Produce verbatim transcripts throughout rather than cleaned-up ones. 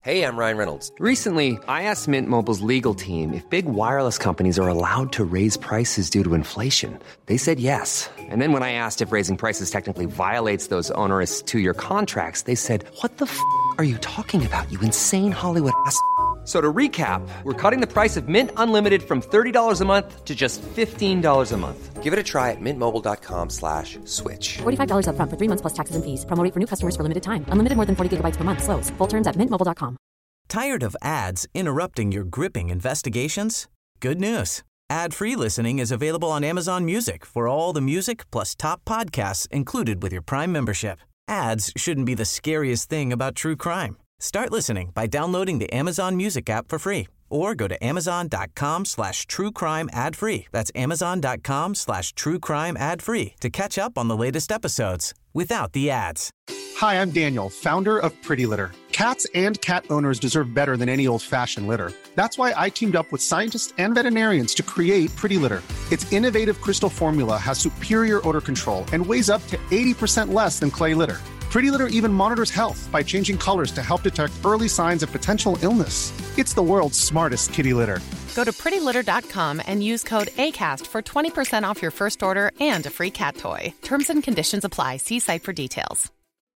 Hey, I'm Ryan Reynolds. Recently, I asked Mint Mobile's legal team if big wireless companies are allowed to raise prices due to inflation. They said yes. And then when I asked if raising prices technically violates those onerous two-year contracts, they said, "What the f*** are you talking about, you insane Hollywood ass?" So to recap, we're cutting the price of Mint Unlimited from thirty dollars a month to just fifteen dollars a month. Give it a try at mintmobile.com slash switch. forty-five dollars up front for three months plus taxes and fees. Promo rate for new customers for limited time. Unlimited more than forty gigabytes per month. Slows full terms at mint mobile dot com. Tired of ads interrupting your gripping investigations? Good news. Ad-free listening is available on Amazon Music for all the music plus top podcasts included with your Prime membership. Ads shouldn't be the scariest thing about true crime. Start listening by downloading the Amazon Music app for free or go to amazon.com slash true crime ad free. That's amazon.com slash true crime ad free to catch up on the latest episodes without the ads. Hi, I'm Daniel, founder of Pretty Litter. Cats and cat owners deserve better than any old-fashioned litter. That's why I teamed up with scientists and veterinarians to create Pretty Litter. Its innovative crystal formula has superior odor control and weighs up to eighty percent less than clay litter. Pretty Litter even monitors health by changing colors to help detect early signs of potential illness. It's the world's smartest kitty litter. Go to pretty litter dot com and use code ACAST for twenty percent off your first order and a free cat toy. Terms and conditions apply. See site for details.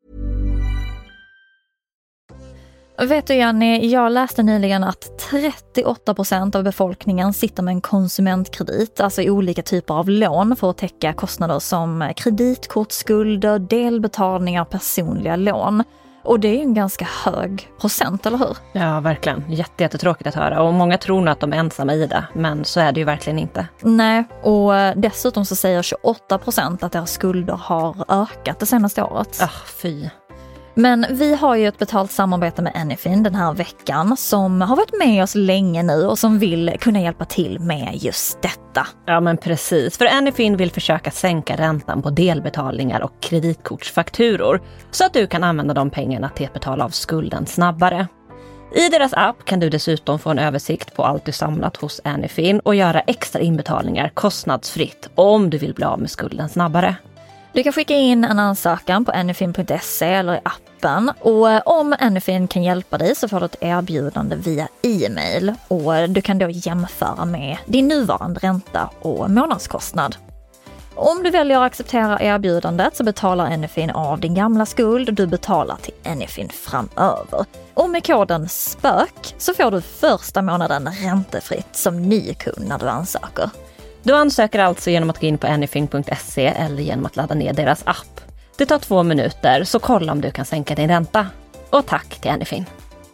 Vet du, Jenny, jag läste nyligen att trettioåtta procent av befolkningen sitter med en konsumentkredit, alltså olika typer av lån för att täcka kostnader som kreditkortsskulder, delbetalningar, personliga lån. Och det är ju en ganska hög procent, eller hur? Ja, verkligen. Jätte, jättetråkigt att höra. Och många tror nog att de är ensamma i det, men så är det ju verkligen inte. Nej, och dessutom så säger tjugoåtta procent att deras skulder har ökat det senaste året. Ah, fy. Men vi har ju ett betalt samarbete med Anyfin den här veckan som har varit med oss länge nu och som vill kunna hjälpa till med just detta. Ja, men precis. För Anyfin vill försöka sänka räntan på delbetalningar och kreditkortsfakturor så att du kan använda de pengarna till att betala av skulden snabbare. I deras app kan du dessutom få en översikt på allt du samlat hos Anyfin och göra extra inbetalningar kostnadsfritt om du vill bli av med skulden snabbare. Du kan skicka in en ansökan på anyfin punkt se eller i appen, och om Anyfin kan hjälpa dig så får du ett erbjudande via e-mail och du kan då jämföra med din nuvarande ränta och månadskostnad. Om du väljer att acceptera erbjudandet så betalar Anyfin av din gamla skuld och du betalar till Anyfin framöver. Och med koden SPÖK så får du första månaden räntefritt som ny kund när du ansöker. Du ansöker alltså genom att gå in på anyfin punkt se eller genom att ladda ner deras app. Det tar två minuter, så kolla om du kan sänka din ränta. Och tack till Anyfin.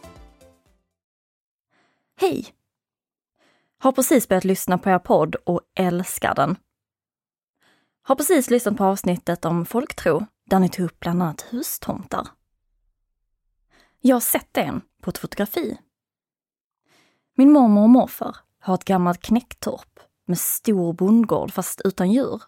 Hej! Har precis börjat lyssna på er podd och älskar den. Har precis lyssnat på avsnittet om folktro där ni tog upp bland annat hustomtar. Jag har sett en på ett fotografi. Min mormor och morfar har ett gammalt knäcktorp med stor bondgård fast utan djur.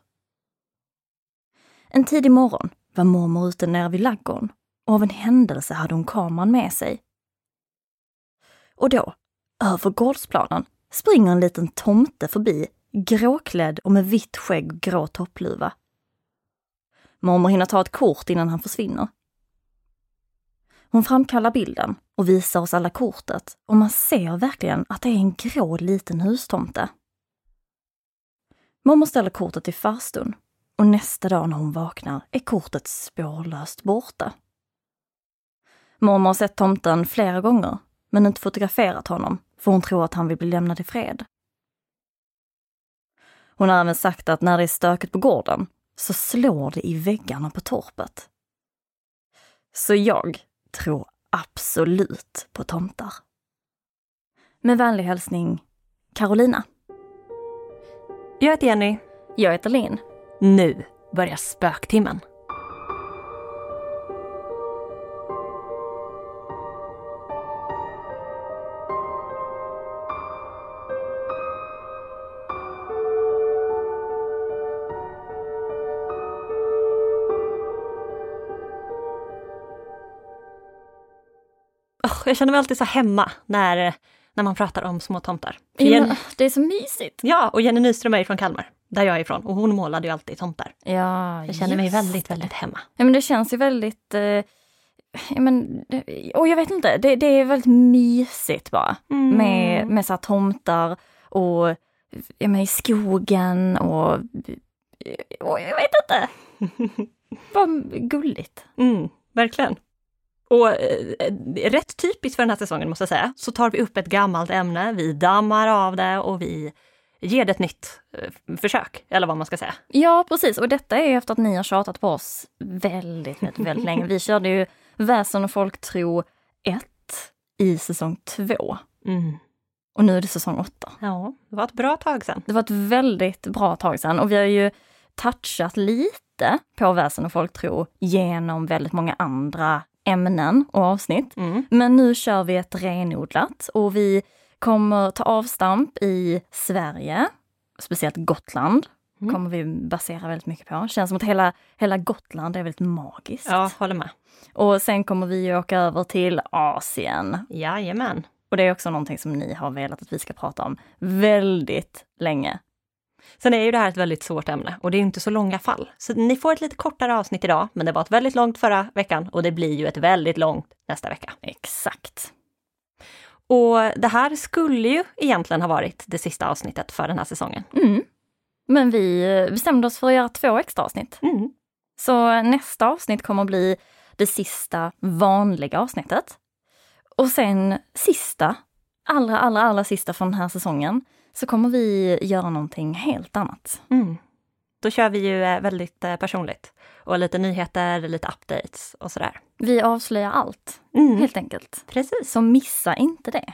En tidig morgon var mormor ute nere vid laggården och av en händelse hade hon kameran med sig. Och då, över gårdsplanen, springer en liten tomte förbi, gråklädd och med vitt skägg och grå toppluva. Mormor hinner ta ett kort innan han försvinner. Hon framkallar bilden och visar oss alla kortet och man ser verkligen att det är en grå liten hustomte. Mormor ställer kortet i farstun och nästa dag när hon vaknar är kortet spårlöst borta. Mormor har sett tomten flera gånger men inte fotograferat honom för hon tror att han vill bli lämnad i fred. Hon har även sagt att när det är stökigt på gården så slår det i väggarna på torpet. Så jag tror absolut på tomtar. Med vänlig hälsning, Carolina. Jag heter Jenny. Jag heter Linn. Nu börjar spöktimmen. Oh, jag känner mig alltid så hemma när, när man pratar om små tomtar. Ja, Jenny, det är så mysigt. Ja, och Jenny Nyström är från Kalmar, där jag är ifrån. Och hon målade ju alltid tomtar. Ja, jag känner mig väldigt, väldigt hemma. Ja, men det känns ju väldigt... Eh, ja, men, och jag vet inte, det, det är väldigt mysigt bara. Mm. Med, med så här tomtar och ja, men, i skogen och, och jag vet inte. Vad gulligt. Mm, verkligen. Och eh, rätt typiskt för den här säsongen måste jag säga, så tar vi upp ett gammalt ämne, vi dammar av det och vi ger det ett nytt eh, försök, eller vad man ska säga. Ja, precis. Och detta är efter att ni har tjatat på oss väldigt, väldigt, väldigt länge. Vi körde ju Väsen och folktro ett i säsong två. Mm. Och nu är det säsong åtta. Ja, det var ett bra tag sedan. Det var ett väldigt bra tag sedan. Och vi har ju touchat lite på Väsen och folktro genom väldigt många andra ämnen och avsnitt. Mm. Men nu kör vi ett renodlat och vi kommer ta avstamp i Sverige, speciellt Gotland. Mm. Kommer vi basera väldigt mycket på. Känns som att hela, hela Gotland är väldigt magiskt. Ja, håller med. Och sen kommer vi åka över till Asien. Jajamän. Och det är också någonting som ni har velat att vi ska prata om väldigt länge. Sen är ju det här ett väldigt svårt ämne och det är inte så långa fall. Så ni får ett lite kortare avsnitt idag, men det var ett väldigt långt förra veckan och det blir ju ett väldigt långt nästa vecka. Exakt. Och det här skulle ju egentligen ha varit det sista avsnittet för den här säsongen. Mm. Men vi bestämde oss för att göra två extra avsnitt. Mm. Så nästa avsnitt kommer att bli det sista vanliga avsnittet. Och sen sista, allra, allra, allra sista från den här säsongen, så kommer vi göra någonting helt annat. Mm. Då kör vi ju väldigt personligt. Och lite nyheter, lite updates och sådär. Vi avslöjar allt, mm. helt enkelt. Precis. Så missa inte det.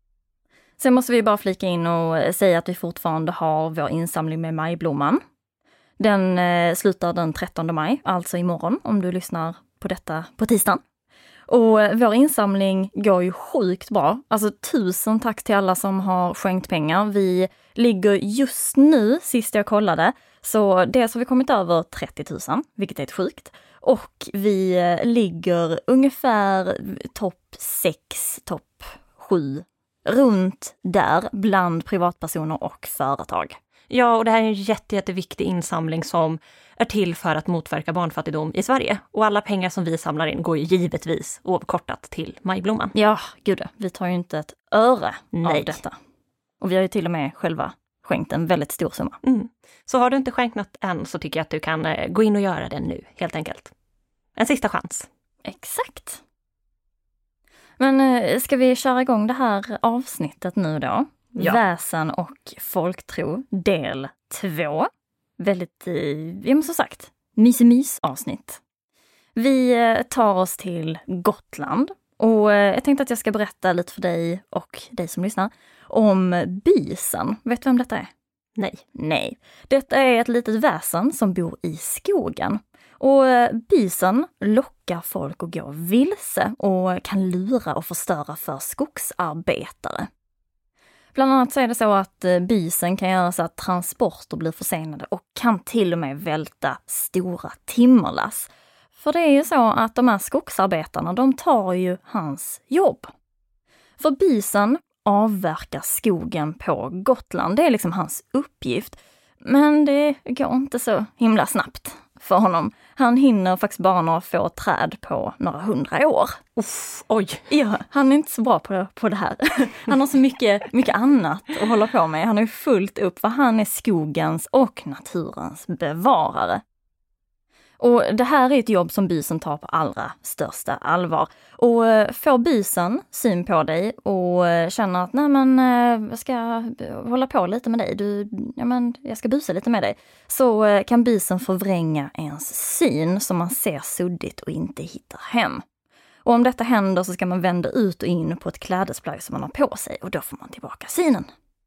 Sen måste vi bara flika in och säga att vi fortfarande har vår insamling med majblomman. Den eh, slutar den trettonde maj, alltså imorgon om du lyssnar på detta på tisdagen. Och vår insamling går ju sjukt bra. Alltså tusen tack till alla som har skänkt pengar. Vi ligger just nu, sist jag kollade, så dels har vi kommit över trettio tusen, vilket är ett sjukt. Och vi ligger ungefär topp sex, topp sju, runt där bland privatpersoner och företag. Ja, och det här är en jätte, jätteviktig insamling som är till för att motverka barnfattigdom i Sverige. Och alla pengar som vi samlar in går ju givetvis oavkortat till majblomman. Ja, gud, vi tar ju inte ett öre Nej. av detta. Och vi har ju till och med själva skänkt en väldigt stor summa. Mm. Så har du inte skänkt något än så tycker jag att du kan eh, gå in och göra det nu, helt enkelt. En sista chans. Exakt. Men eh, ska vi köra igång det här avsnittet nu då? Ja. Väsen och folktro, del två. Väldigt, ja men som sagt, mys-mys avsnitt. Vi tar oss till Gotland och jag tänkte att jag ska berätta lite för dig och dig som lyssnar om bysen. Vet du vem detta är? Nej. Nej. Detta är ett litet väsen som bor i skogen. Och bysen lockar folk att gå vilse och kan lura och förstöra för skogsarbetare. Bland annat så är det så att bysen kan göra så att transporter blir försenade och kan till och med välta stora timmerlass. För det är ju så att de här skogsarbetarna, de tar ju hans jobb. För bysen avverkar skogen på Gotland, det är liksom hans uppgift. Men det går inte så himla snabbt för honom. Han hinner faktiskt bara några få träd på några hundra år. Uff, oj! Ja, han är inte så bra på, på det här. Han har så mycket, mycket annat att hålla på med. Han har ju fullt upp för han är skogens och naturens bevarare. Och det här är ett jobb som bysen tar på allra största allvar. Och får bysen syn på dig och känner att nej men jag ska hålla på lite med dig, du, ja, men jag ska bysa lite med dig, så kan bysen förvränga ens syn så man ser suddigt och inte hittar hem. Och om detta händer så ska man vända ut och in på ett klädesplagg som man har på sig och då får man tillbaka synen.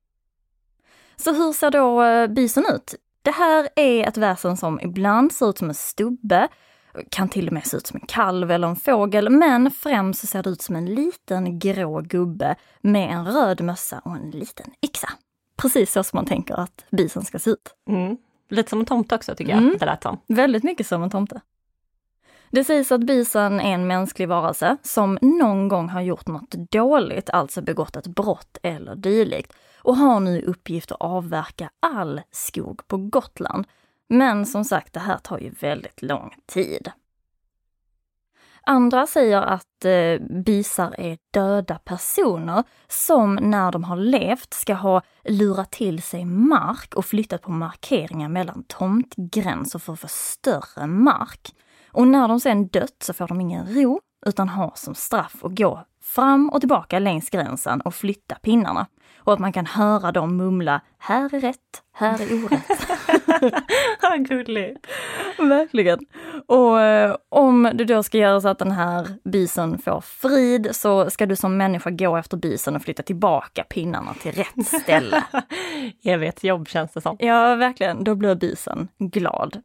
Så hur ser då bysen ut? Det här är ett väsen som ibland ser ut som en stubbe, kan till och med se ut som en kalv eller en fågel, men främst ser det ut som en liten grå gubbe med en röd mössa och en liten yxa. Precis så som man tänker att bysen ska se ut. Mm. Lite som en tomte också tycker jag, mm. det lät som. Väldigt mycket som en tomte. Det sägs att bysen är en mänsklig varelse som någon gång har gjort något dåligt, alltså begått ett brott eller dylikt, och har nu uppgift att avverka all skog på Gotland. Men som sagt, det här tar ju väldigt lång tid. Andra säger att eh, bisar är döda personer som när de har levt ska ha lurat till sig mark och flyttat på markeringar mellan tomtgränser för att få större mark. Och när de sen dött så får de ingen ro utan har som straff att gå fram och tillbaka längs gränsen och flytta pinnarna. Och att man kan höra dem mumla, här är rätt, här är orätt. Vad gulligt. Verkligen. Och eh, om du då ska göra så att den här bisen får frid så ska du som människa gå efter bisen och flytta tillbaka pinnarna till rätt ställe. Evighetsjobb känns det som. Ja, verkligen. Då blir bisen glad.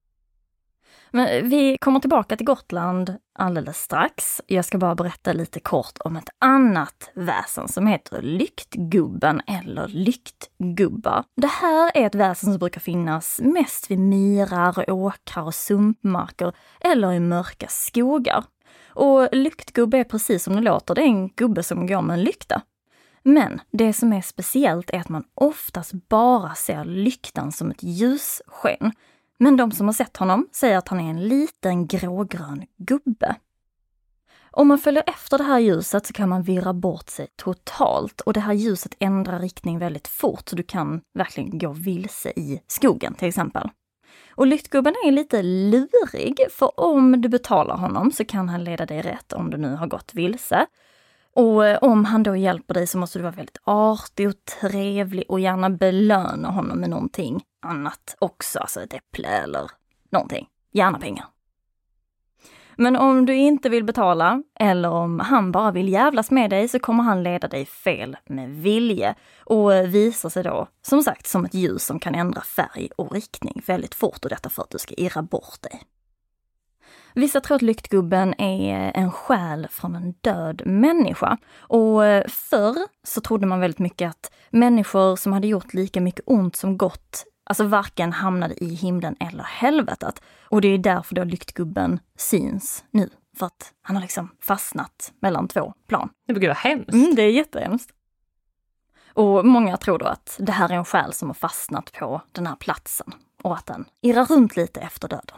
Men vi kommer tillbaka till Gotland alldeles strax. Jag ska bara berätta lite kort om ett annat väsen som heter lyktgubben eller lyktgubbar. Det här är ett väsen som brukar finnas mest vid myrar, åkrar och sumpmarker eller i mörka skogar. Och lyktgubbe är precis som det låter, det är en gubbe som går med en lykta. Men det som är speciellt är att man oftast bara ser lyktan som ett ljussken. Men de som har sett honom säger att han är en liten grågrön gubbe. Om man följer efter det här ljuset så kan man virra bort sig totalt. Och det här ljuset ändrar riktning väldigt fort så du kan verkligen gå vilse i skogen till exempel. Och lyktgubben är lite lurig, för om du betalar honom så kan han leda dig rätt om du nu har gått vilse. Och om han då hjälper dig så måste du vara väldigt artig och trevlig och gärna belöna honom med någonting annat också, alltså ett äpple eller någonting. Gärna pengar. Men om du inte vill betala eller om han bara vill jävlas med dig så kommer han leda dig fel med vilje och visar sig då som sagt som ett ljus som kan ändra färg och riktning väldigt fort, och detta för att du ska irra bort dig. Vissa tror att lyktgubben är en själ från en död människa. Och förr så trodde man väldigt mycket att människor som hade gjort lika mycket ont som gott, alltså varken hamnade i himlen eller helvetet. Och det är därför då lyktgubben syns nu. För att han har liksom fastnat mellan två plan. Det brukar vara hemskt. Mm, det är jättehemskt. Och många tror då att det här är en själ som har fastnat på den här platsen. Och att den irrar runt lite efter döden.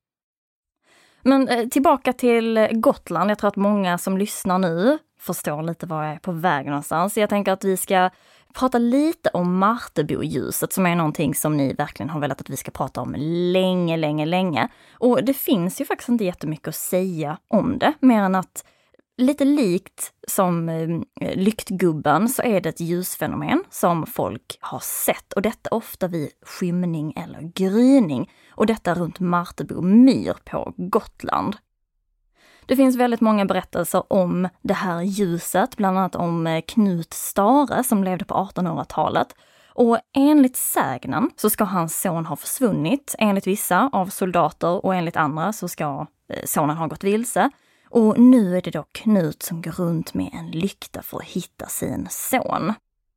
Men eh, tillbaka till Gotland. Jag tror att många som lyssnar nu förstår lite var jag är på väg någonstans. Jag tänker att vi ska prata lite om Marteboljuset som är någonting som ni verkligen har velat att vi ska prata om länge, länge, länge. Och det finns ju faktiskt inte jättemycket att säga om det, mer än att lite likt som eh, lyktgubben så är det ett ljusfenomen som folk har sett, och detta ofta vid skymning eller gryning, och detta runt Martebo myr på Gotland. Det finns väldigt många berättelser om det här ljuset, bland annat om Knut Stare som levde på artonhundratalet. Och enligt sägnen så ska hans son ha försvunnit, enligt vissa av soldater, och enligt andra så ska sonen ha gått vilse. Och nu är det då Knut som går runt med en lykta för att hitta sin son.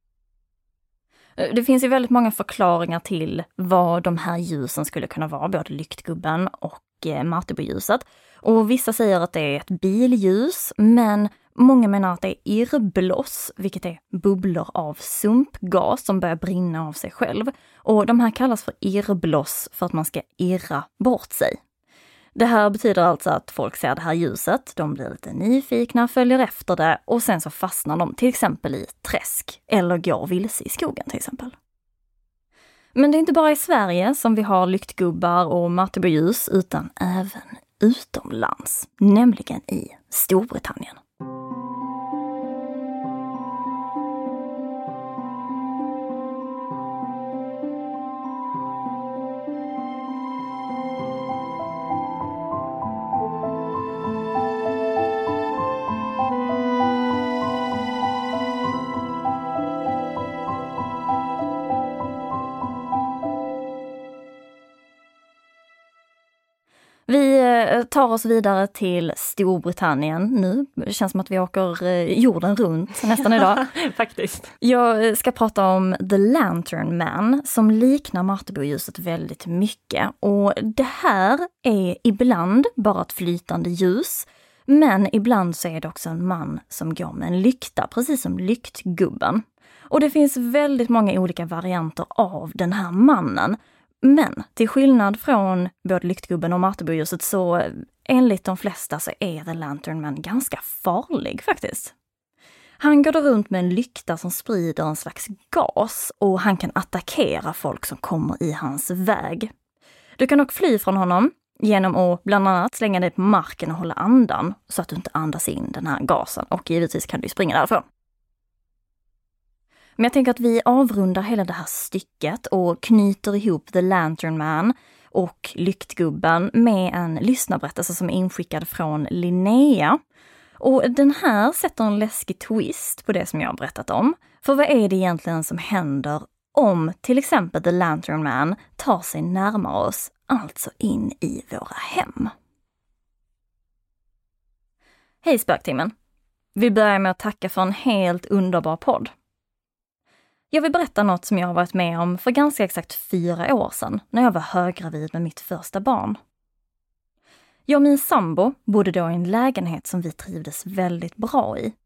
Det finns ju väldigt många förklaringar till vad de här ljusen skulle kunna vara, både lyktgubben och eh, Marteboljuset. Och vissa säger att det är ett billjus, men många menar att det är irrbloss, vilket är bubblor av sumpgas som börjar brinna av sig själv. Och de här kallas för irrbloss för att man ska irra bort sig. Det här betyder alltså att folk ser det här ljuset, de blir lite nyfikna, följer efter det och sen så fastnar de till exempel i träsk eller går vilse i skogen till exempel. Men det är inte bara i Sverige som vi har lyktgubbar och Martebolljus utan även utomlands, nämligen i Storbritannien. Vi tar oss vidare till Storbritannien nu. Det känns som att vi åker jorden runt nästan idag. Faktiskt. Jag ska prata om The Lantern Man som liknar Marteboljuset väldigt mycket. Och det här är ibland bara ett flytande ljus. Men ibland så är det också en man som går med en lykta, precis som lyktgubben. Och det finns väldigt många olika varianter av den här mannen. Men till skillnad från både lyktgubben och Marteboljuset så enligt de flesta så är The Lantern Man ganska farlig faktiskt. Han går då runt med en lykta som sprider en slags gas och han kan attackera folk som kommer i hans väg. Du kan dock fly från honom genom att bland annat slänga dig på marken och hålla andan så att du inte andas in den här gasen, och givetvis kan du springa därifrån. Men jag tänker att vi avrundar hela det här stycket och knyter ihop The Lantern Man och Lyktgubben med en lyssnarberättelse som är inskickad från Linnea. Och den här sätter en läskig twist på det som jag har berättat om. För vad är det egentligen som händer om till exempel The Lantern Man tar sig närmare oss, alltså in i våra hem? Hej Spöktimmen! Vi börjar med att tacka för en helt underbar podd. Jag vill berätta något som jag har varit med om för ganska exakt fyra år sedan när jag var höggravid med mitt första barn. Jag och min sambo bodde då i en lägenhet som vi trivdes väldigt bra i.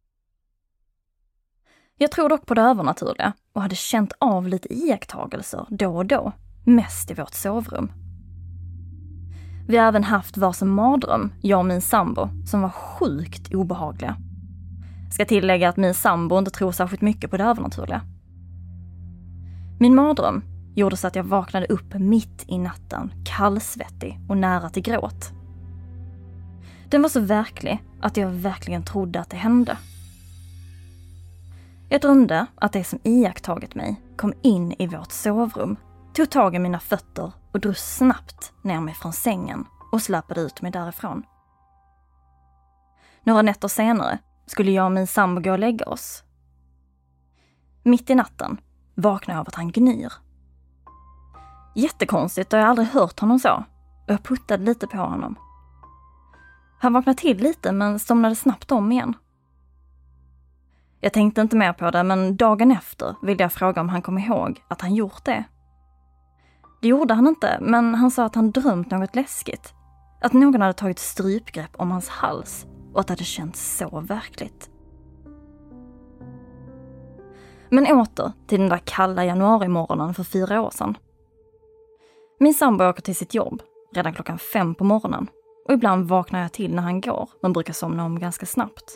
Jag tror dock på det övernaturliga och hade känt av lite iakttagelser då och då, mest i vårt sovrum. Vi har även haft varsin mardröm, jag och min sambo, som var sjukt obehagliga. Ska tillägga att min sambo inte tror särskilt mycket på det övernaturliga. Min mardröm gjorde så att jag vaknade upp mitt i natten, kallsvettig och nära till gråt. Den var så verklig att jag verkligen trodde att det hände. Jag drömde att det som iakttagit mig kom in i vårt sovrum, tog tag i mina fötter och drog snabbt ner mig från sängen och släpade ut mig därifrån. Några nätter senare skulle jag och min sambo gå och lägga oss. Mitt i natten vaknade jag av att han gnyr. Jättekonstigt, och jag har aldrig hört honom så. Och jag puttade lite på honom. Han vaknade till lite men somnade snabbt om igen. Jag tänkte inte mer på det, men dagen efter ville jag fråga om han kom ihåg att han gjort det. Det gjorde han inte, men han sa att han drömt något läskigt. Att någon hade tagit strypgrepp om hans hals och att det hade känts så verkligt. Men åter till den där kalla januarimorgonen för fyra år sedan. Min sambo åker till sitt jobb redan klockan fem på morgonen. Och ibland vaknar jag till när han går, men brukar somna om ganska snabbt.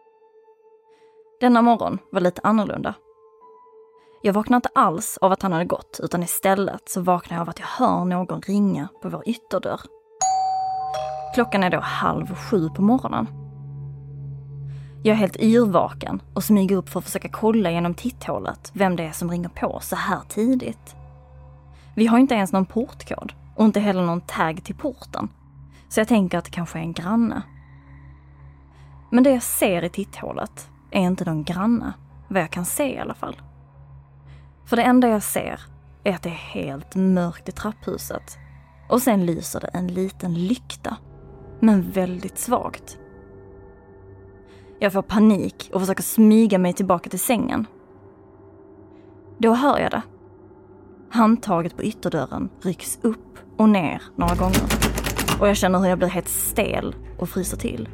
Denna morgon var lite annorlunda. Jag vaknade inte alls av att han hade gått, utan istället så vaknade jag av att jag hör någon ringa på vår ytterdörr. Klockan är då halv sju på morgonen. Jag är helt yrvaken och smyger upp för att försöka kolla genom titthålet vem det är som ringer på så här tidigt. Vi har inte ens någon portkod och inte heller någon tagg till porten. Så jag tänker att det kanske är en granne. Men det jag ser i titthålet är inte någon granne, vad jag kan se i alla fall. För det enda jag ser är att det är helt mörkt i trapphuset. Och sen lyser det en liten lykta, men väldigt svagt. Jag får panik och försöker smyga mig tillbaka till sängen. Då hör jag det. Handtaget på ytterdörren rycks upp och ner några gånger. Och jag känner hur jag blir helt stel och fryser till.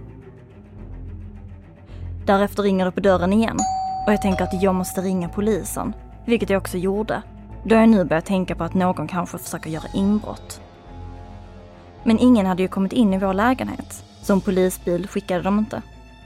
Därefter ringer det på dörren igen. Och jag tänker att jag måste ringa polisen. Vilket jag också gjorde. Då jag nu börjar tänka på att någon kanske försöker göra inbrott. Men ingen hade ju kommit in i vår lägenhet. Så en polisbil skickade de inte.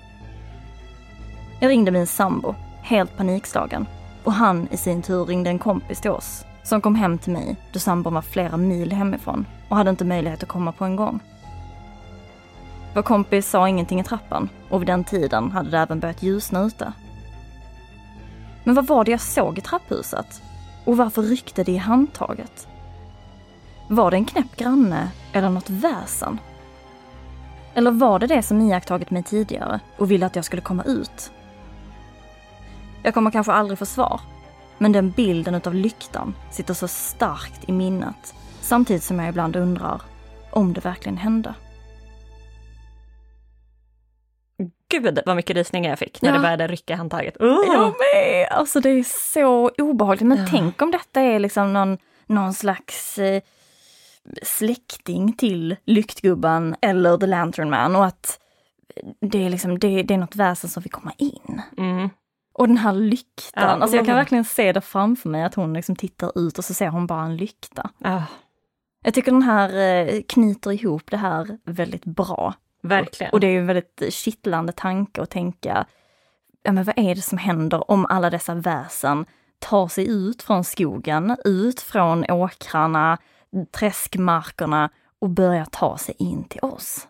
Jag ringde min sambo, helt panikslagen. Och han i sin tur ringde en kompis till oss. Som kom hem till mig då sambon var flera mil hemifrån och hade inte möjlighet att komma på en gång. Vår kompis sa ingenting i trappan och vid den tiden hade det även börjat ljusna ute. Men vad var det jag såg i trapphuset? Och varför ryckte det i handtaget? Var det en knäpp granne eller något väsen? Eller var det det som iakttagit mig tidigare och ville att jag skulle komma ut? Jag kommer kanske aldrig få svar. Men den bilden utav lyktan sitter så starkt i minnet. Samtidigt som jag ibland undrar om det verkligen hände. Gud vad mycket rysningar jag fick när ja. det började rycka handtaget. Uh. Jag med! Alltså det är så obehagligt. Men ja. tänk om detta är liksom någon, någon slags eh, släkting till Lyktgubben eller The Lantern Man. Och att det är, liksom, det, det är något väsen som vill komma in. Mm. Och den här lyktan, Ja, alltså jag kan verkligen se det framför mig att hon liksom tittar ut och så ser hon bara en lykta. Ja. Jag tycker den här eh, knyter ihop det här väldigt bra. Verkligen. Och, och det är ju en väldigt kittlande tanke att tänka, ja, men vad är det som händer om alla dessa väsen tar sig ut från skogen, ut från åkrarna, träskmarkerna och börjar ta sig in till oss.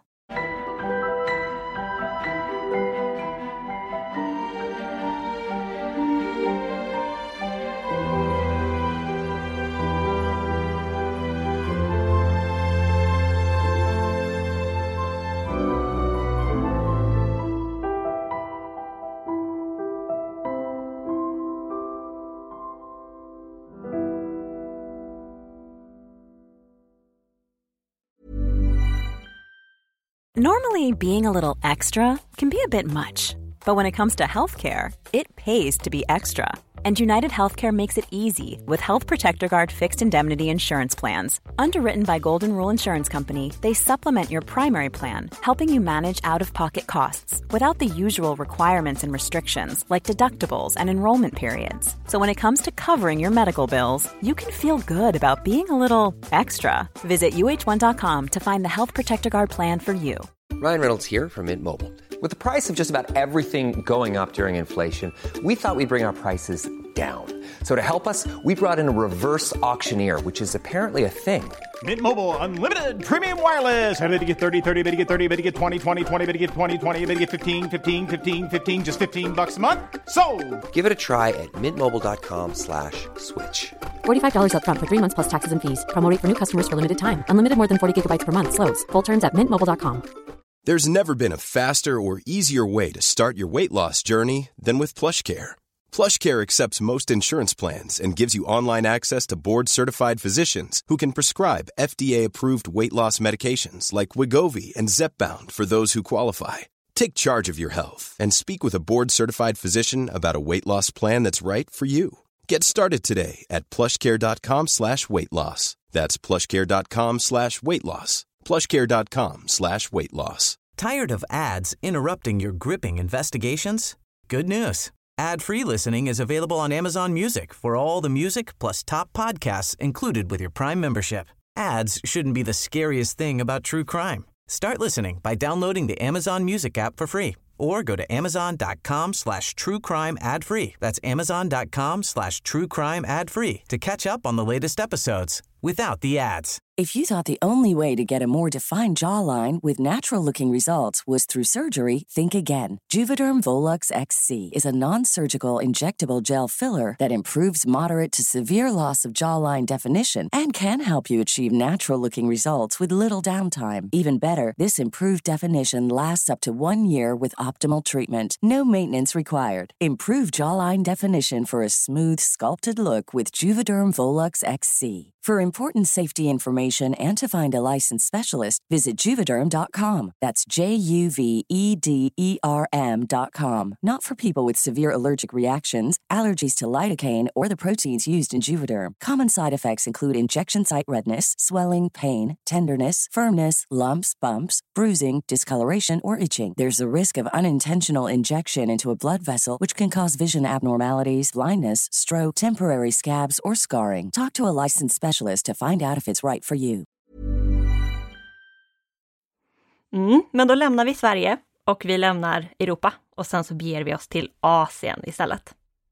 Normally, being a little extra can be a bit much, but when it comes to healthcare, it pays to be extra. And United Healthcare makes it easy with Health Protector Guard fixed indemnity insurance plans. Underwritten by Golden Rule Insurance Company, they supplement your primary plan, helping you manage out-of-pocket costs without the usual requirements and restrictions like deductibles and enrollment periods. So when it comes to covering your medical bills, you can feel good about being a little extra. Visit U H one dot com to find the Health Protector Guard plan for you. Ryan Reynolds here from Mint Mobile. With the price of just about everything going up during inflation, we thought we'd bring our prices down. So to help us, we brought in a reverse auctioneer, which is apparently a thing. Mint Mobile Unlimited Premium Wireless. How to get thirty, thirty, how to get thirty, how to get twenty, twenty, twenty, how to get twenty, twenty, how to get fifteen, fifteen, fifteen, fifteen, just fifteen bucks a month? Sold! Give it a try at mintmobile.com slash switch. forty-five dollars up front for three months plus taxes and fees. Promo rate for new customers for limited time. Unlimited more than forty gigabytes per month. Slows full terms at mint mobile dot com. There's never been a faster or easier way to start your weight loss journey than with PlushCare. PlushCare accepts most insurance plans and gives you online access to board-certified physicians who can prescribe F D A-approved weight loss medications like Wegovy and Zepbound for those who qualify. Take charge of your health and speak with a board-certified physician about a weight loss plan that's right for you. Get started today at plushcare.com slash weight loss. That's plushcare.com slash weight loss. plushcare.com slash weight loss. Tired of ads interrupting your gripping investigations? Good news. Ad-free listening is available on Amazon Music for all the music plus top podcasts included with your Prime membership. Ads shouldn't be the scariest thing about true crime. Start listening by downloading the Amazon Music app for free or go to amazon.com slash true crime ad free. That's amazon.com slash true crime ad free to catch up on the latest episodes without the ads. If you thought the only way to get a more defined jawline with natural-looking results was through surgery, think again. Juvederm Volux X C is a non-surgical injectable gel filler that improves moderate to severe loss of jawline definition and can help you achieve natural-looking results with little downtime. Even better, this improved definition lasts up to one year with optimal treatment. No maintenance required. Improve jawline definition for a smooth, sculpted look with Juvederm Volux X C. For important safety information and to find a licensed specialist, visit Juvederm dot com. That's J U V E D E R M dot com. Not for people with severe allergic reactions, allergies to lidocaine, or the proteins used in Juvederm. Common side effects include injection site redness, swelling, pain, tenderness, firmness, lumps, bumps, bruising, discoloration, or itching. There's a risk of unintentional injection into a blood vessel, which can cause vision abnormalities, blindness, stroke, temporary scabs, or scarring. Talk to a licensed specialist to find out if it's right for you. Mm, men då lämnar vi Sverige och vi lämnar Europa och sen så beger vi oss till Asien istället.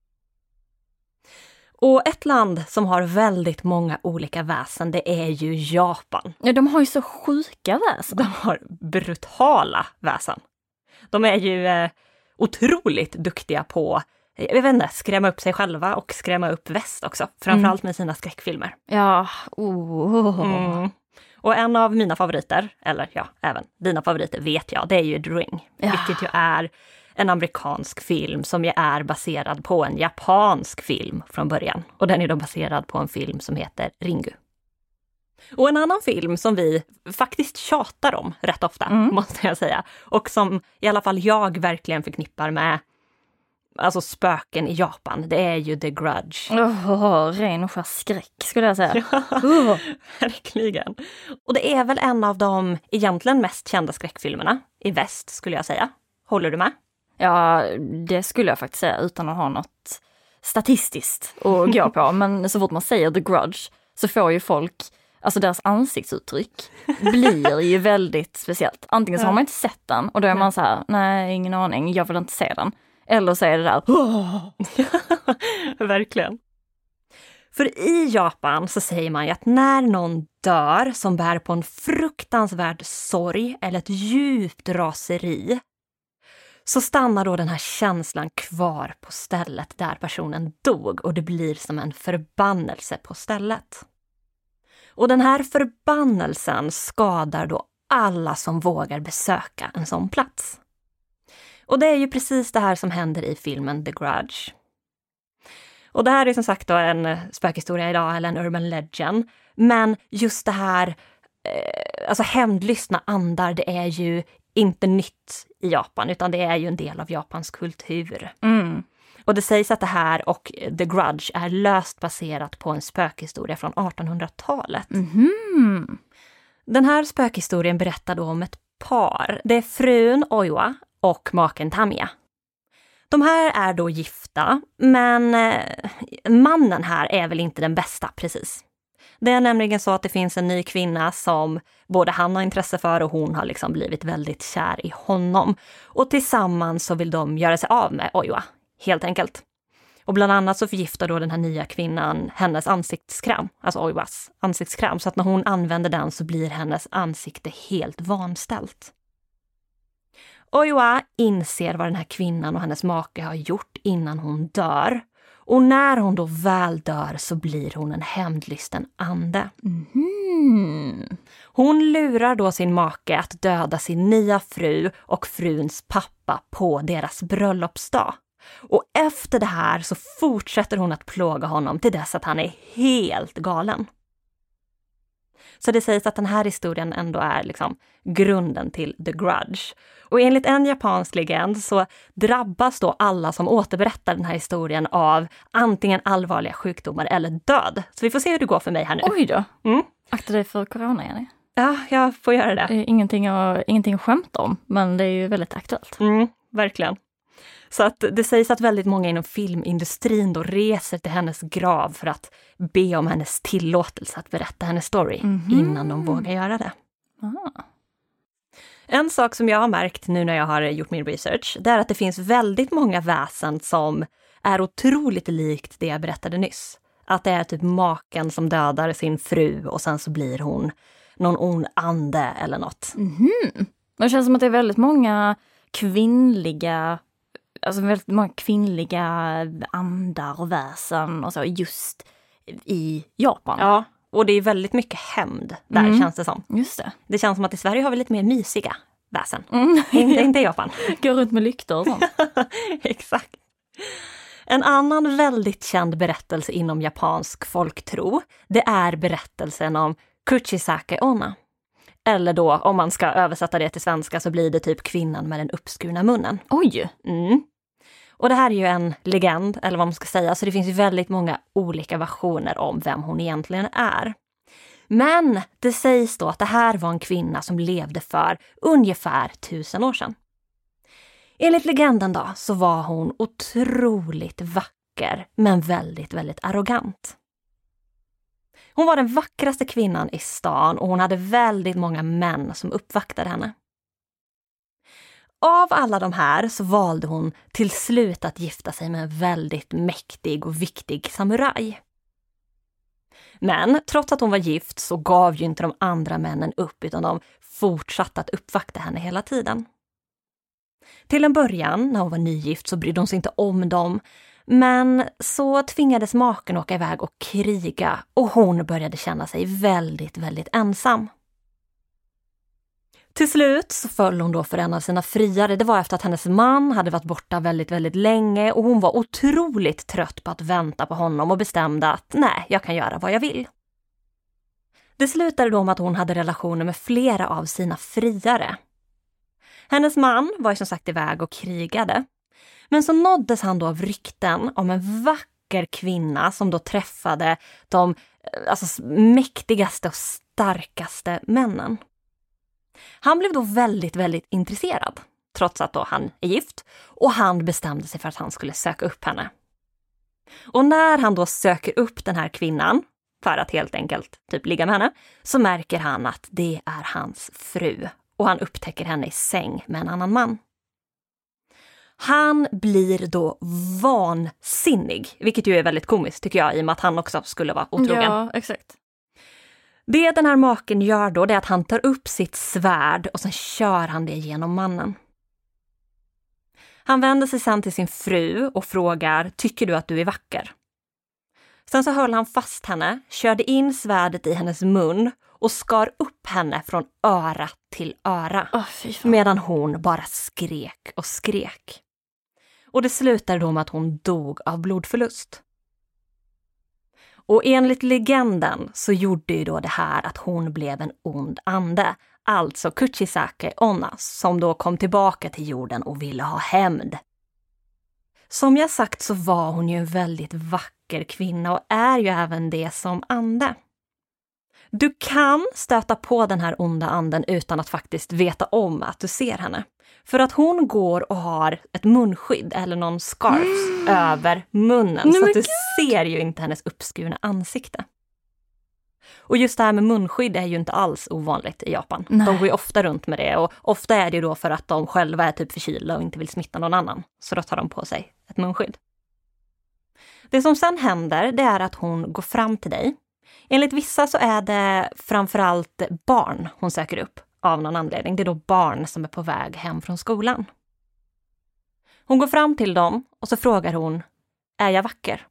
Och ett land som har väldigt många olika väsen, det är ju Japan. Ja, de har ju så sjuka väsen. De har brutala väsen. De är ju eh, otroligt duktiga på, jag vet inte, skrämma upp sig själva och skrämma upp väst också. Framförallt mm. med sina skräckfilmer. Ja, oh. Mm. Och en av mina favoriter, eller ja, även dina favoriter vet jag, det är ju The Ring. Ja. Vilket ju är en amerikansk film som ju är baserad på en japansk film från början. Och den är då baserad på en film som heter Ringu. Och en annan film som vi faktiskt tjatar om rätt ofta, mm. måste jag säga. Och som i alla fall jag verkligen förknippar med alltså spöken i Japan, det är ju The Grudge. Oh, ren och skär skräck skulle jag säga. Ja, oh. Verkligen. Och det är väl en av de egentligen mest kända skräckfilmerna i väst skulle jag säga. Håller du med? Ja, det skulle jag faktiskt säga utan att ha något statistiskt att gå på. Men så fort man säger The Grudge så får ju folk alltså deras ansiktsuttryck blir ju väldigt speciellt. Antingen så har man inte sett den och då är man så här, nej, ingen aning, jag vill inte se den. Eller så är det där, verkligen. För i Japan så säger man ju att när någon dör som bär på en fruktansvärd sorg eller ett djupt raseri, så stannar då den här känslan kvar på stället där personen dog och det blir som en förbannelse på stället. Och den här förbannelsen skadar då alla som vågar besöka en sån plats. Och det är ju precis det här som händer i filmen The Grudge. Och det här är som sagt då en spökhistoria idag eller en urban legend. Men just det här, eh, alltså hämndlystna andar, det är ju inte nytt i Japan utan det är ju en del av Japans kultur. Mm. Och det sägs att det här och The Grudge är löst baserat på en spökhistoria från artonhundratalet. Mm. Den här spökhistorien berättar då om ett par. Det är frun Oiwa och maken Tamiya. De här är då gifta, men eh, mannen här är väl inte den bästa precis. Det är nämligen så att det finns en ny kvinna som både han har intresse för och hon har liksom blivit väldigt kär i honom. Och tillsammans så vill de göra sig av med Oiwa, helt enkelt. Och bland annat så förgiftar då den här nya kvinnan hennes ansiktskräm, alltså Oiwas ansiktskräm. Så att när hon använder den så blir hennes ansikte helt vanställt. Oiwa inser vad den här kvinnan och hennes make har gjort innan hon dör. Och när hon då väl dör så blir hon en hämndlysten ande. Mm. Hon lurar då sin make att döda sin nya fru och fruns pappa på deras bröllopsdag. Och efter det här så fortsätter hon att plåga honom till dess att han är helt galen. Så det sägs att den här historien ändå är liksom grunden till The Grudge. Och enligt en japansk legend så drabbas då alla som återberättar den här historien av antingen allvarliga sjukdomar eller död. Så vi får se hur det går för mig här nu. Oj då. Mm. Akta dig för corona, Jenny. Ja, jag får göra det. Det är ingenting att, ingenting att skämta om, men det är ju väldigt aktuellt. Mm, verkligen. Så att det sägs att väldigt många inom filmindustrin då reser till hennes grav för att be om hennes tillåtelse att berätta hennes story mm-hmm. innan de vågar göra det. Aha. En sak som jag har märkt nu när jag har gjort min research, det är att det finns väldigt många väsen som är otroligt likt det jag berättade nyss. Att det är typ maken som dödar sin fru och sen så blir hon någon ond ande eller något. Mm-hmm. Det känns som att det är väldigt många kvinnliga, alltså väldigt många kvinnliga andar och väsen och så just i Japan. Ja, och det är väldigt mycket hämnd där mm. känns det som. Just det. Det känns som att i Sverige har vi lite mer mysiga väsen. Mm. inte, inte i Japan. Går runt med lyktor och sånt. Exakt. En annan väldigt känd berättelse inom japansk folktro, det är berättelsen om Kuchisake Onna. Eller då, om man ska översätta det till svenska så blir det typ kvinnan med den uppskurna munnen. Oj! Mm. Och det här är ju en legend, eller vad man ska säga, så det finns ju väldigt många olika versioner om vem hon egentligen är. Men det sägs då att det här var en kvinna som levde för ungefär tusen år sedan. Enligt legenden då så var hon otroligt vacker, men väldigt, väldigt arrogant. Hon var den vackraste kvinnan i stan och hon hade väldigt många män som uppvaktade henne. Av alla de här så valde hon till slut att gifta sig med en väldigt mäktig och viktig samuraj. Men trots att hon var gift så gav ju inte de andra männen upp utan de fortsatte att uppvakta henne hela tiden. Till en början, när hon var nygift, så brydde hon sig inte om dem. Men så tvingades maken åka iväg och kriga och hon började känna sig väldigt, väldigt ensam. Till slut så föll hon då för en av sina friare. Det var efter att hennes man hade varit borta väldigt, väldigt länge och hon var otroligt trött på att vänta på honom och bestämde att nej, jag kan göra vad jag vill. Det slutade då med att hon hade relationer med flera av sina friare. Hennes man var ju som sagt iväg och krigade. Men så nåddes han då av rykten om en vacker kvinna som då träffade de alltså, mäktigaste och starkaste männen. Han blev då väldigt, väldigt intresserad, trots att då han är gift, och han bestämde sig för att han skulle söka upp henne. Och när han då söker upp den här kvinnan, för att helt enkelt typ ligga med henne, så märker han att det är hans fru och han upptäcker henne i säng med en annan man. Han blir då vansinnig, vilket ju är väldigt komiskt tycker jag, i och med att han också skulle vara otrogen. Ja, exakt. Det den här maken gör då, det är att han tar upp sitt svärd och sen kör han det genom mannen. Han vänder sig sen till sin fru och frågar, tycker du att du är vacker? Sen så höll han fast henne, körde in svärdet i hennes mun och skar upp henne från öra till öra. Oh, fy fan. Medan hon bara skrek och skrek. Och det slutade då med att hon dog av blodförlust. Och enligt legenden så gjorde ju då det här att hon blev en ond ande. Alltså Kuchisake Onna, som då kom tillbaka till jorden och ville ha hämnd. Som jag sagt så var hon ju en väldigt vacker kvinna och är ju även det som ande. Du kan stöta på den här onda anden utan att faktiskt veta om att du ser henne. För att hon går och har ett munskydd eller någon scarf mm. över munnen. Nej, så att du God. ser ju inte hennes uppskurna ansikte. Och just det här med munskydd är ju inte alls ovanligt i Japan. Nej. De går ju ofta runt med det och ofta är det ju då för att de själva är typ förkylda och inte vill smitta någon annan. Så då tar de på sig ett munskydd. Det som sen händer, det är att hon går fram till dig. Enligt vissa så är det framförallt barn hon söker upp av någon anledning. Det är då barn som är på väg hem från skolan. Hon går fram till dem och så frågar hon, är jag vacker?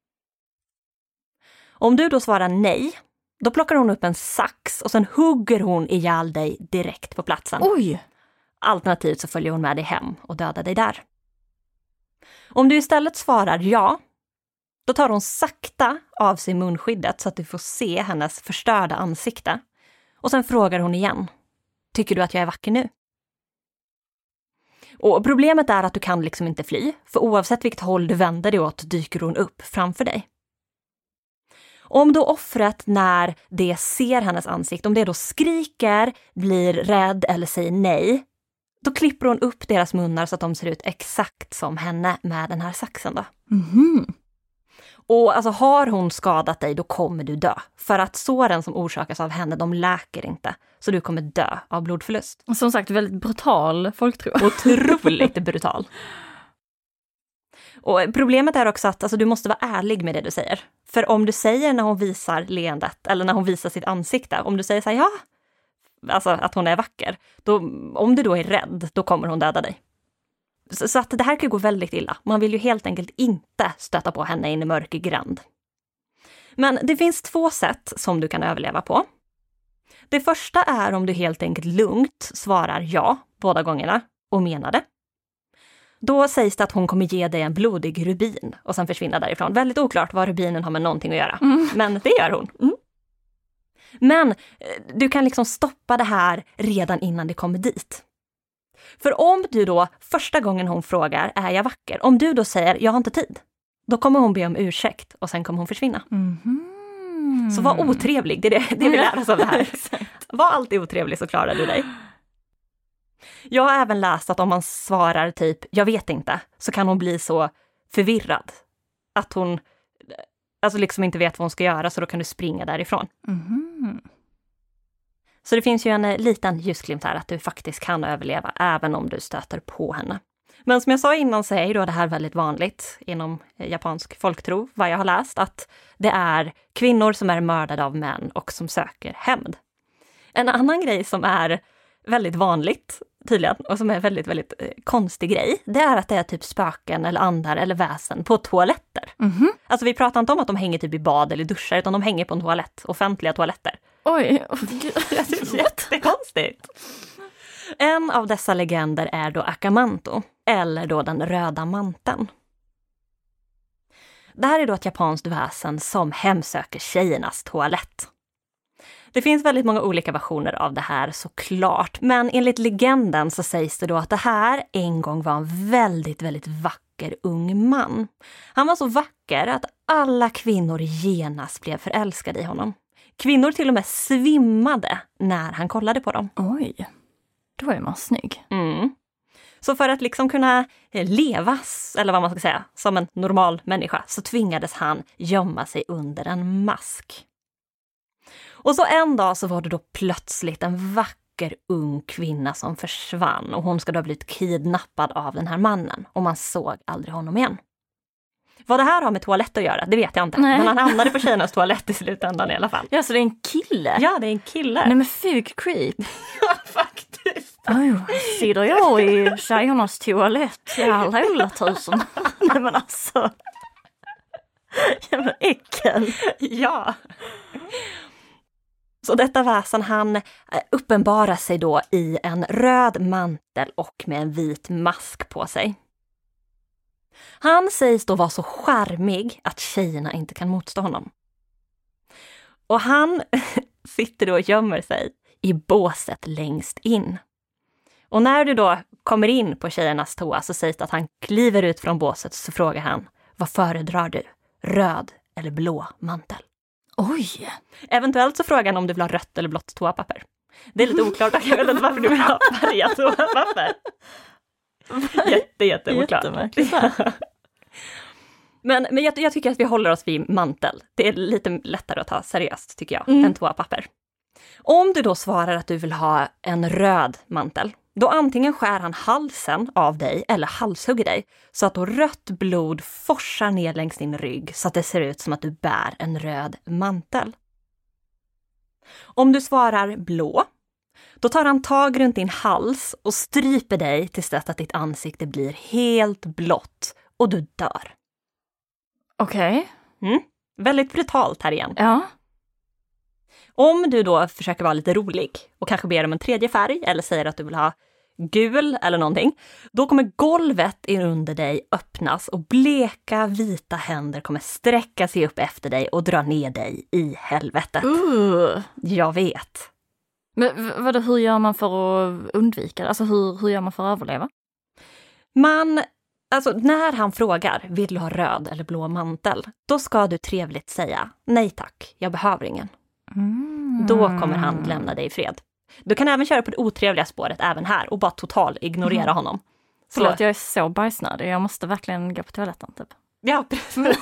Om du då svarar nej, då plockar hon upp en sax och sen hugger hon ihjäl dig direkt på platsen. Oj! Alternativt så följer hon med dig hem och dödar dig där. Om du istället svarar ja, då tar hon sakta av sig munskyddet så att du får se hennes förstörda ansikte. Och sen frågar hon igen, tycker du att jag är vacker nu? Och problemet är att du kan liksom inte fly, för oavsett vilket håll du vänder dig åt dyker hon upp framför dig. Om då offret när det ser hennes ansikte, om det då skriker, blir rädd eller säger nej, då klipper hon upp deras munnar så att de ser ut exakt som henne med den här saxen då. Mhm. Och alltså har hon skadat dig, då kommer du dö. För att såren som orsakas av henne, de läker inte. Så du kommer dö av blodförlust. Som sagt, väldigt brutal folktro. Otroligt brutal. Och problemet är också att alltså, du måste vara ärlig med det du säger. För om du säger när hon visar leendet, eller när hon visar sitt ansikte, om du säger så här, ja, alltså att hon är vacker, då, om du då är rädd, då kommer hon döda dig. Så, så att det här kan gå väldigt illa. Man vill ju helt enkelt inte stöta på henne in i mörker gränd. Men det finns två sätt som du kan överleva på. Det första är om du helt enkelt lugnt svarar ja båda gångerna och menar det. Då sägs det att hon kommer ge dig en blodig rubin och sen försvinna därifrån. Väldigt oklart vad rubinen har med någonting att göra. Mm. Men det gör hon. Mm. Men du kan liksom stoppa det här redan innan det kommer dit. För om du då, första gången hon frågar, är jag vacker? Om du då säger, jag har inte tid. Då kommer hon be om ursäkt och sen kommer hon försvinna. Mm. Så var otrevlig, det är det, det vi lär oss av det här. Var alltid otrevlig så klarar du dig. Jag har även läst att om man svarar typ, jag vet inte, så kan hon bli så förvirrad. Att hon alltså liksom inte vet vad hon ska göra, så då kan du springa därifrån. Mm. Så det finns ju en liten ljusglimt här att du faktiskt kan överleva även om du stöter på henne. Men som jag sa innan så är ju då det här väldigt vanligt inom japansk folktro, vad jag har läst, att det är kvinnor som är mördade av män och som söker hämnd. En annan grej som är väldigt vanligt tydligen och som är väldigt, väldigt eh, konstig grej, det är att det är typ spöken eller andar eller väsen på toaletter. Mm-hmm. Alltså vi pratar inte om att de hänger typ i bad eller duschar, utan de hänger på en toalett, offentliga toaletter. Oj, oh, det är jättekonstigt. En av dessa legender är då Akamanto, eller då den röda manteln. Det här är då ett japanskt väsen som hemsöker tjejernas toalett. Det finns väldigt många olika versioner av det här såklart, men enligt legenden så sägs det då att det här en gång var en väldigt, väldigt vacker ung man. Han var så vacker att alla kvinnor genast blev förälskade i honom. Kvinnor till och med svimmade när han kollade på dem. Oj, då är man snygg. Mm. Så för att liksom kunna leva, eller vad man ska säga, som en normal människa, så tvingades han gömma sig under en mask. Och så en dag så var det då plötsligt en vacker ung kvinna som försvann. Och hon ska då ha blivit kidnappad av den här mannen. Och man såg aldrig honom igen. Vad det här har med toalett att göra, det vet jag inte. Nej. Men han hamnade på tjejernas toalett i slutändan i alla fall. Ja, så det är en kille? Ja, det är en kille. Nej, men fug creep. Ja, faktiskt. Oj, sitter jag i tjejernas toalett? Ja, hela tusen. Nej, men alltså. Jävla äckel. Ja. Så detta väsen, han uppenbarar sig då i en röd mantel och med en vit mask på sig. Han sägs då vara så charmig att tjejerna inte kan motstå honom. Och han sitter då och gömmer sig i båset längst in. Och när du då kommer in på tjejernas toa så sägs det att han kliver ut från båset, så frågar han: vad föredrar du? Röd eller blå mantel? Oj! Eventuellt så frågar han om du vill ha rött eller blått toapapper. Det är lite oklart, jag vet inte varför du vill ha färgat toapapper. Jätte, jätte oklart. Men, men jag, jag tycker att vi håller oss vid mantel. Det är lite lättare att ta seriöst, tycker jag, mm. än toapapper. Om du då svarar att du vill ha en röd mantel, då antingen skär han halsen av dig eller halshugger dig, så att då rött blod forsar ner längs din rygg så att det ser ut som att du bär en röd mantel. Om du svarar blå, då tar han tag runt din hals och stryper dig tills dess att ditt ansikte blir helt blått och du dör. Okej. Okay. Mm. Väldigt brutalt här igen. Ja. Om du då försöker vara lite rolig och kanske ber om en tredje färg eller säger att du vill ha gul eller någonting, då kommer golvet under dig öppnas och bleka vita händer kommer sträcka sig upp efter dig och dra ner dig i helvetet. Uh. Jag vet. Men vadå, hur gör man för att undvika det? Alltså hur, hur gör man för att överleva? Man, alltså när han frågar, vill du ha röd eller blå mantel? Då ska du trevligt säga, nej tack, jag behöver ingen. Mm. Då kommer han lämna dig i fred. Du kan även köra på det otrevliga spåret även här och bara total ignorera mm. honom. Så Förlåt, jag är så bajsnödig. Jag måste verkligen gå på toaletten typ. Ja, precis.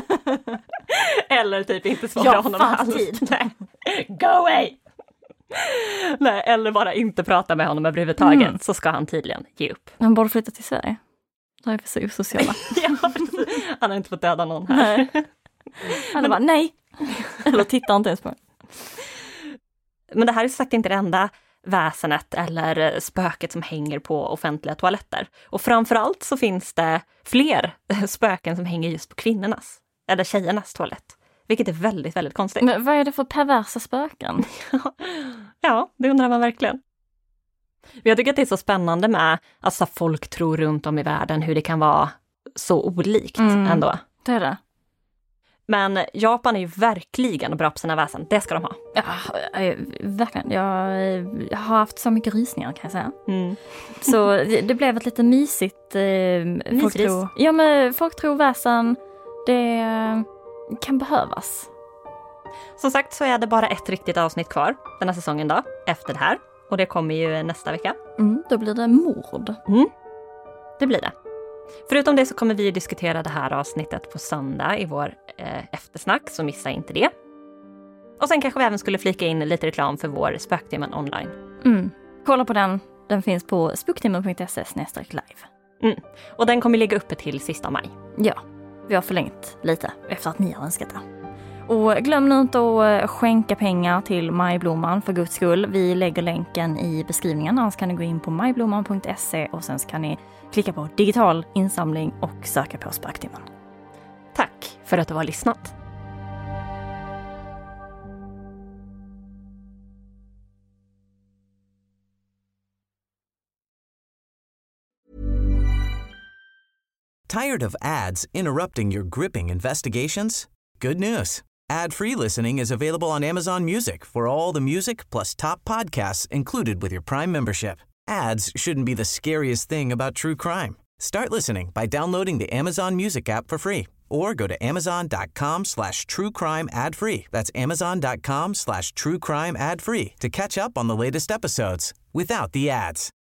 Eller typ inte svara jag honom alls. Tid. Nej. Go away! Nej, eller bara inte prata med honom överhuvudtaget, mm. så ska han tydligen ge upp. Han borde flytta till Sverige. Det är för så osociala. Ja, precis. Han har inte fått döda någon här. Nej. Han bara, nej. Eller tittar inte ens på. Men det här är sagt inte det enda väsenet eller spöket som hänger på offentliga toaletter. Och framförallt så finns det fler spöken som hänger just på kvinnornas eller tjejernas toalett. Vilket är väldigt, väldigt konstigt. Men vad är det för perversa spöken? Ja, det undrar man verkligen. Jag tycker att det är så spännande med alltså, folk tror runt om i världen hur det kan vara så olikt mm, ändå. Det är det. Men Japan är ju verkligen bra på sina väsen. Det ska de ha. Ja, verkligen. Jag har haft så mycket rysningar kan jag säga. Mm. Så det, det blev ett lite mysigt eh, folk tror, ja, men folk tror väsen, det eh, kan behövas. Som sagt så är det bara ett riktigt avsnitt kvar den här säsongen då, efter det här. Och det kommer ju nästa vecka. Mm, då blir det mord. Mm, det blir det. Förutom det så kommer vi diskutera det här avsnittet på söndag i vår eh, eftersnack, så missa inte det. Och sen kanske vi även skulle flika in lite reklam för vår Spöktimmen online. Mm. Kolla på den, den finns på spoktimmen punkt se snedstreck live. Mm. Och den kommer ligga uppe till sista maj. Ja, vi har förlängt lite efter att ni har önskat det. Och glöm nu inte att skänka pengar till Majblomman för guds skull. Vi lägger länken i beskrivningen, annars kan ni gå in på majblomman punkt se och sen kan ni klicka på digital insamling och söka på Spöktimmen. Tack för att du har lyssnat. Tired of ads interrupting your gripping investigations? Good news. Ad-free listening is available on Amazon Music for all the music plus top podcasts included with your Prime membership. Ads shouldn't be the scariest thing about true crime. Start listening by downloading the Amazon Music app for free or go to amazon.com slash true crime ad free. That's amazon.com slash true crime ad free to catch up on the latest episodes without the ads.